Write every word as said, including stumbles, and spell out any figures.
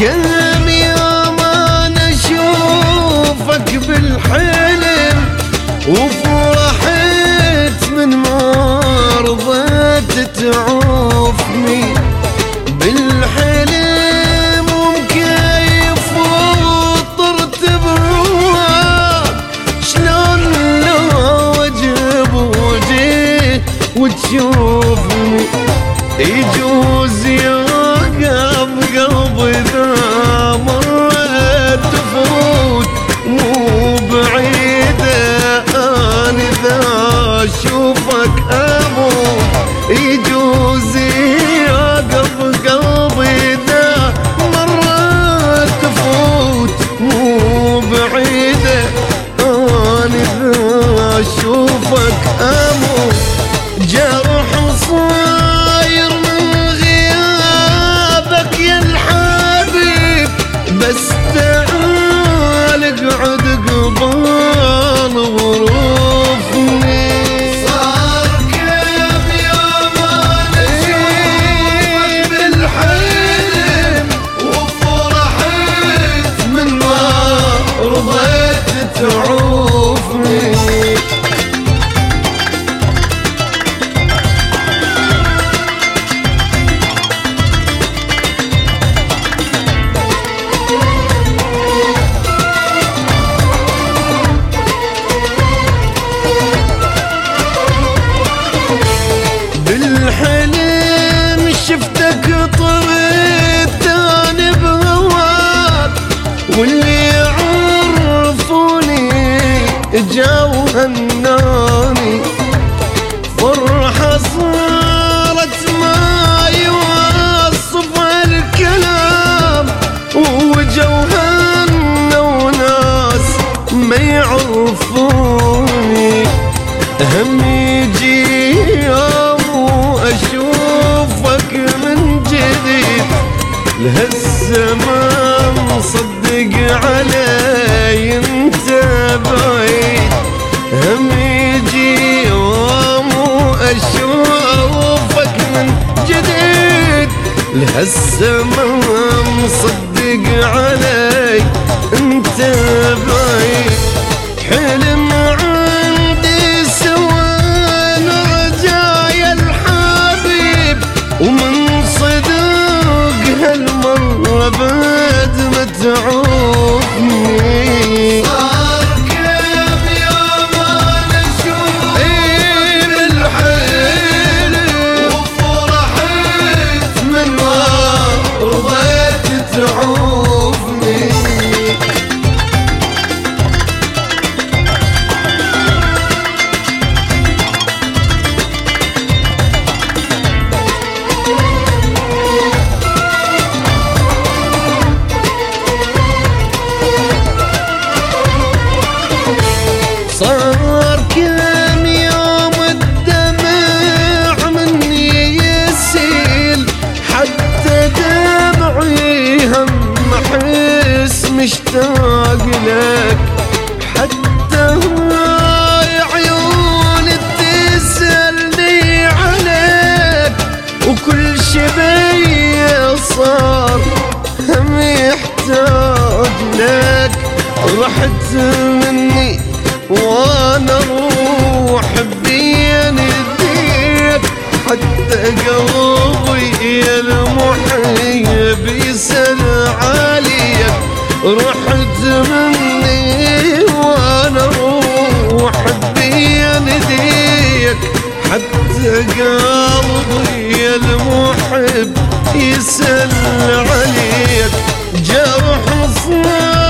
كم يوم انا اشوفك بالحلم وفرحت من ما رضيت تعوفني بالحلم ومكيف وطرت بهواك شلون لو وجب وجه وتشوفني يجوز يوقف قلبي ذا مرة تفوت مو بعيدة أنا ذا أشوفك أموت يجوز يوقف قلبي ذا مرة تفوت مو بعيدة أنا ذا أشوفك أموت جرح صاير من غيابك يا الحبيب بس تعال اقعد قبال غروفني صار كيف يوم انا اشوفك بالحلم وفرحت من ما رضيت تعوفني بالحلم شفتك طريت تاني بهواك واللي عرفوني جاو هناني فرحة صارت ما يوصفها الكلام وجو هنا وناس ما يعرفوني هم يجي أشوفك من جديد لهالزمان مصدق علي انت بعيد هم يجي يوم أشوفك من جديد لهالزمان مصدق علي انت بعيد حلم عندي سوى ومن صدق هالمرة بعد ما تعوفني صار كيف يوم انا اشوفك بالحلم وفرحت من ما رضيت تعوفني صار كم يوم الدمع مني يسيل حتى دمعي هم احس مشتاق لك حتى هاي عيون تسألني عليك وكل شي بيا صار هم يحتاج لك رحت مني وانا روح بين ايديك حتى قلبي يا المحيب يسأل عليك رحت مني وانا روح بين ايديك حتى قلبي يا المحب يسأل عليك جرح صار